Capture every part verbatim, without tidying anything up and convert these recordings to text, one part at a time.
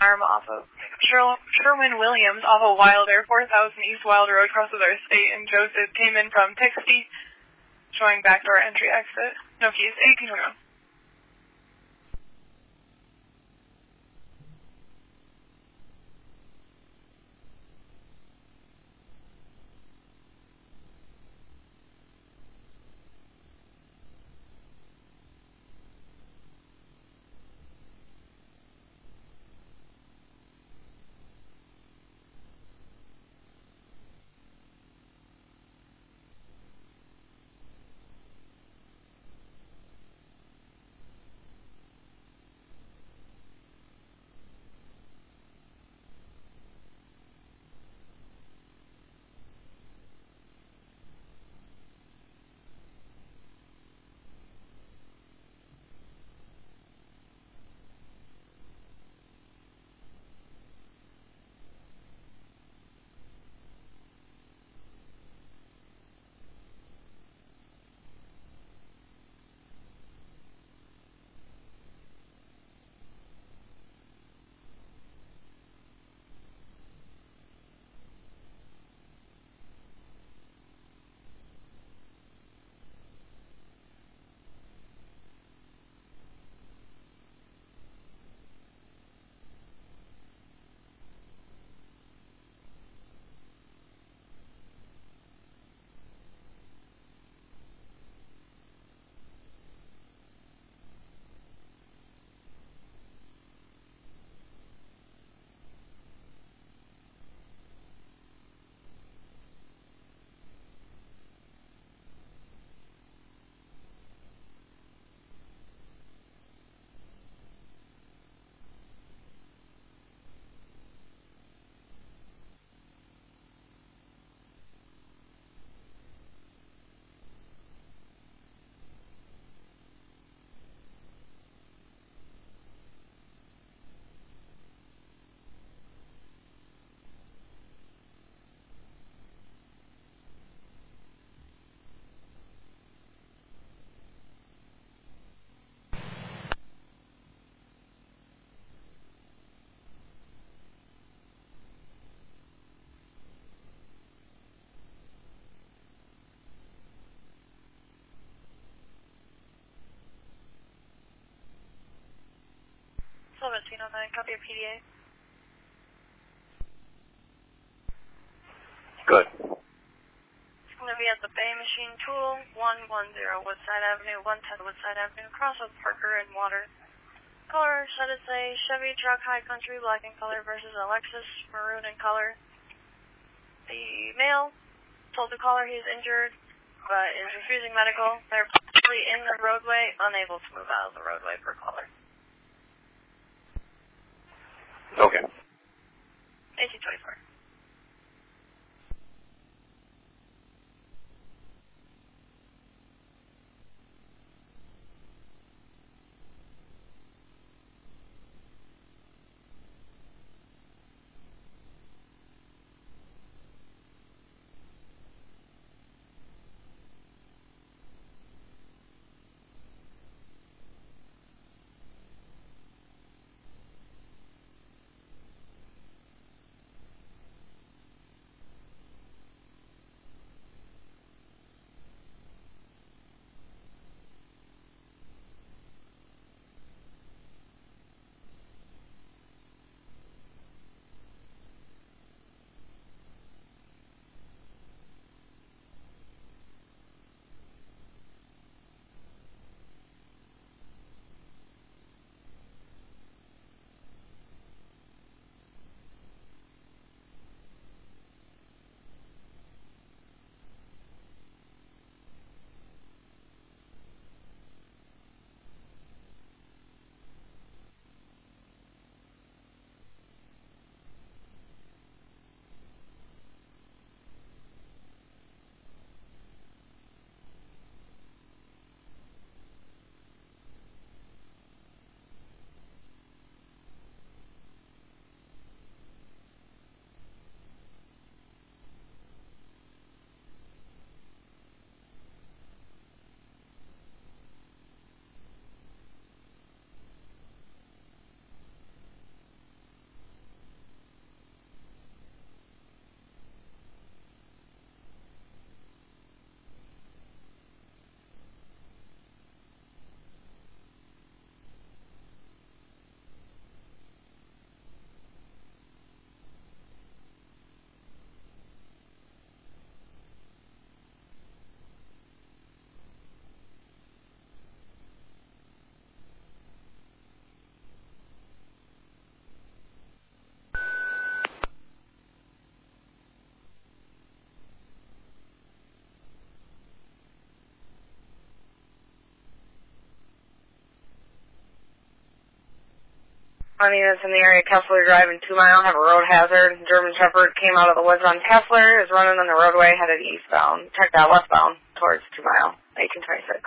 arm off of Sher- Sherwin-Williams off of Wilder, four thousand East Wilder Road, crosses our state, and Joseph came in from Pixie, showing backdoor entry exit. No keys, eighteen twenty-one. seventeen oh nine, copy of P D A. Good. It's going to be at the Bay Machine Tool, one one zero Woodside Avenue, one ten Woodside Avenue, cross with Parker and Water. Color, should it say Chevy truck high country, black in color versus a Lexus, maroon in color. The male told the caller he is injured, but is refusing medical. They're possibly in the roadway, unable to move out of the roadway per caller. Okay. eighteen twenty-four. On units in the area, Kessler Drive and two mile have a road hazard. German Shepherd came out of the woods on Kessler, is running on the roadway headed eastbound, check that westbound towards two mile, eighteen twenty-six.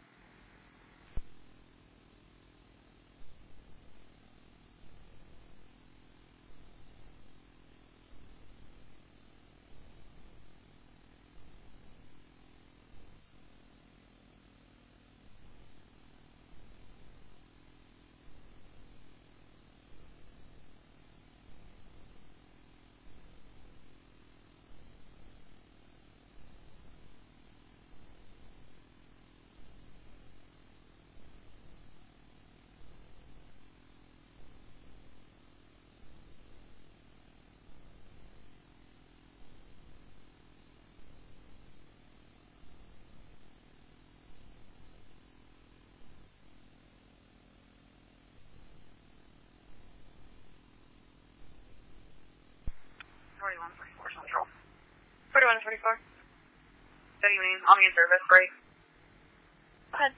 forty-one forty-four Central. forty-one forty-four. Good evening. I'll be in service. Break. Go ahead.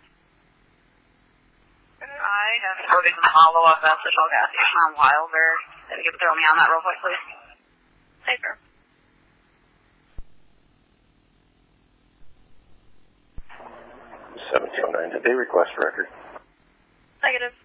I have sorted some follow-up at the Shell gas station on Wilder. Can you throw me on that real quick, please? Safer. seventeen oh nine, did they request record? Negative.